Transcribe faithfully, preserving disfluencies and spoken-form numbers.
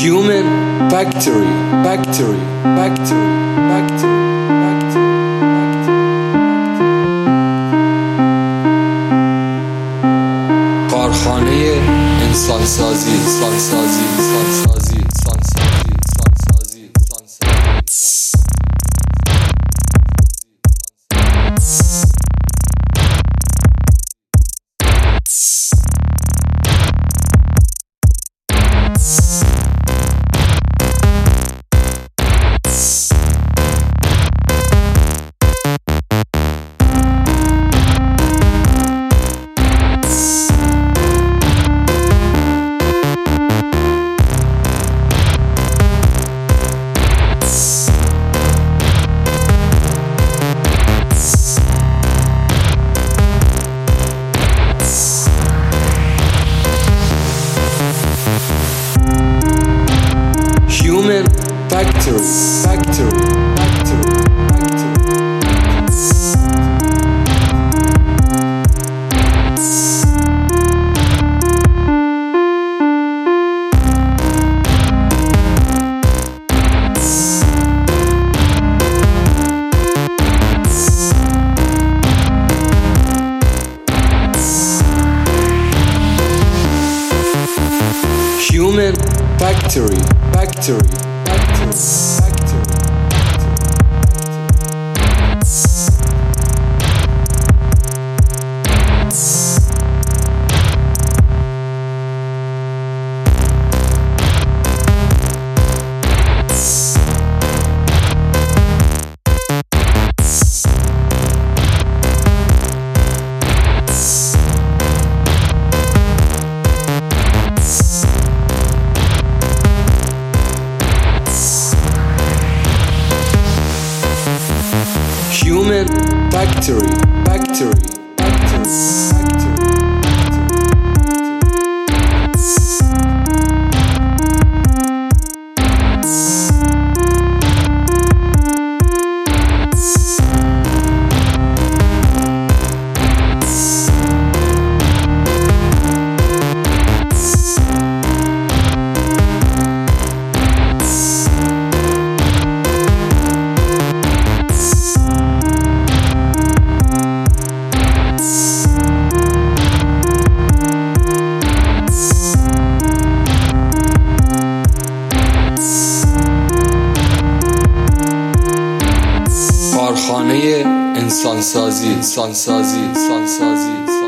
Human factory, factory, factory, factory, factory, کارخانه انسانسازی، انسانسازی، انسانسازی، انسانسازی، انسانسازی، انسانسازی. Human factory, factory, factory, factory. Human factory, factory, factory, factory, Human factory, factory, factory, factory. کارخانه انسانسازی، انسانسازی، انسانسازی.